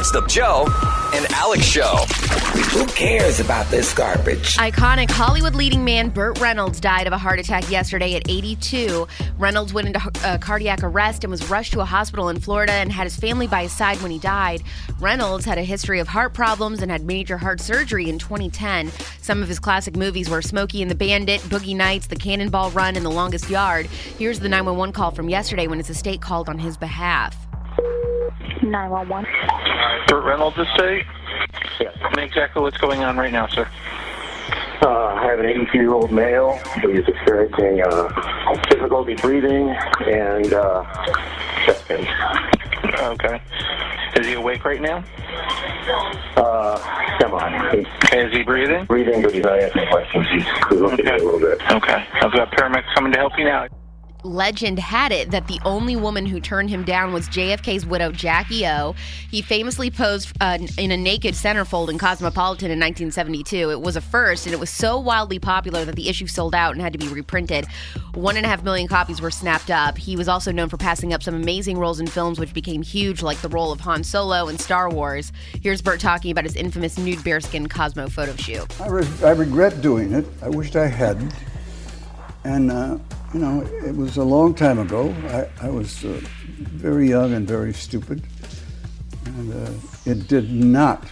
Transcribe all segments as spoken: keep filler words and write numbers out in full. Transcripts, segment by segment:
It's the Joe and Alex Show. Who cares about this garbage? Iconic Hollywood leading man Burt Reynolds died of a heart attack yesterday at eighty-two. Reynolds went into uh, cardiac arrest and was rushed to a hospital in Florida and had his family by his side when he died. Reynolds had a history of heart problems and had major heart surgery in twenty ten. Some of his classic movies were Smokey and the Bandit, Boogie Nights, The Cannonball Run, and The Longest Yard. Here's the nine one one call from yesterday when his estate called on his behalf. nine one one. Burt Reynolds estate? Yes. Tell me exactly what's going on right now, sir. Uh, I have an eighty-two-year-old male who is experiencing uh, difficulty breathing and uh, chest pain. Okay. Is he awake right now? Uh, semi. Okay, is he breathing? Breathing, but he's not answering questions. He's looking at it a little bit. Okay. I've got paramedics coming to help you now. Legend had it that the only woman who turned him down was J F K's widow, Jackie O. He famously posed uh, in a naked centerfold in Cosmopolitan in nineteen seventy-two. It was a first, and it was so wildly popular that the issue sold out and had to be reprinted. One and a half million copies were snapped up. He was also known for passing up some amazing roles in films which became huge, like the role of Han Solo in Star Wars. Here's Burt talking about his infamous nude bearskin Cosmo photo shoot. I, re- I regret doing it. I wished I hadn't. And, uh, you know, it was a long time ago. I, I was uh, very young and very stupid. And uh, it did not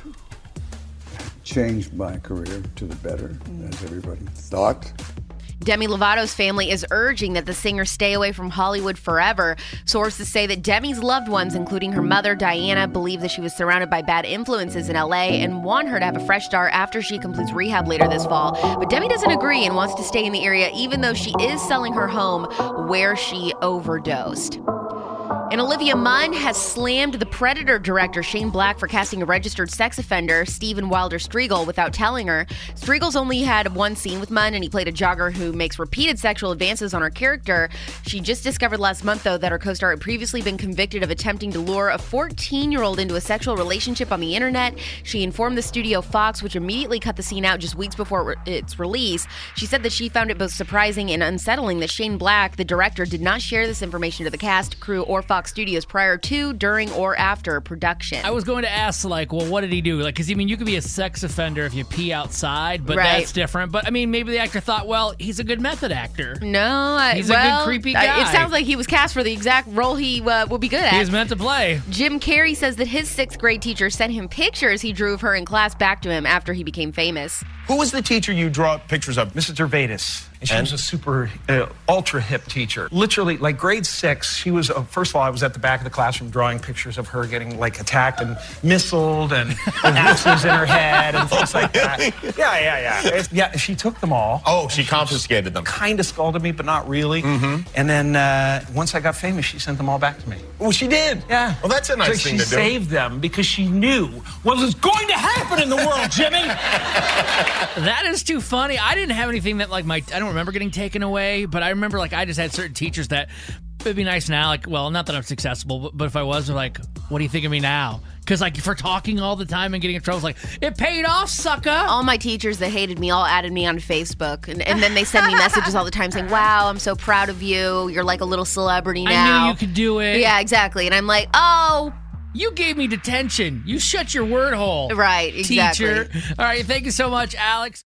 change my career to the better, as everybody thought. Demi Lovato's family is urging that the singer stay away from Hollywood forever. Sources say that Demi's loved ones, including her mother, Diana, believe that she was surrounded by bad influences in L A and want her to have a fresh start after she completes rehab later this fall. But Demi doesn't agree and wants to stay in the area, even though she is selling her home where she overdosed. And Olivia Munn has slammed the Predator director Shane Black for casting a registered sex offender, Steven Wilder Striegel, without telling her. Striegel's only had one scene with Munn, and he played a jogger who makes repeated sexual advances on her character. She just discovered last month, though, that her co-star had previously been convicted of attempting to lure a fourteen-year-old into a sexual relationship on the internet. She informed the studio Fox, which immediately cut the scene out just weeks before its release. She said that she found it both surprising and unsettling that Shane Black, the director, did not share this information to the cast, crew, or Fox Studios prior to, during, or after production. I was going to ask, like, well, what did he do? Like, because, I mean, you could be a sex offender if you pee outside, but right. That's different. But, I mean, maybe the actor thought, well, he's a good method actor. No. I, he's well, a good creepy guy. I, it sounds like he was cast for the exact role he uh, would be good at. He was meant to play. Jim Carrey says that his sixth grade teacher sent him pictures he drew of her in class back to him after he became famous. Who was the teacher you draw pictures of? Missus Gervais. And she and? was a super, uh, ultra hip teacher. Literally, like grade six, she was, uh, first of all, I was at the back of the classroom drawing pictures of her getting, like, attacked and missiled and axes in her head and things like that. Yeah, yeah, yeah. It's, yeah, she took them all. Oh, she confiscated them. Kind of scolded me, but not really. Mm-hmm. And then uh, once I got famous, she sent them all back to me. Oh, she did? Yeah. Well, that's a nice so thing to do. She saved them because she knew what was going to happen in the world, Jimmy. That is too funny. I didn't have anything that, like, my I don't remember getting taken away, but I remember, like, I just had certain teachers that it'd be nice now, like, well, not that I'm successful, but, but if I was, like, what do you think of me now? Because, like, for talking all the time and getting in trouble, it's like, it paid off, sucker. All my teachers that hated me all added me on Facebook, and, and then they send me messages all the time saying, wow, I'm so proud of you. You're like a little celebrity now. I knew you could do it. Yeah, exactly. And I'm like, oh, you gave me detention. You shut your word hole. Right, exactly. Teacher. All right, thank you so much, Alex.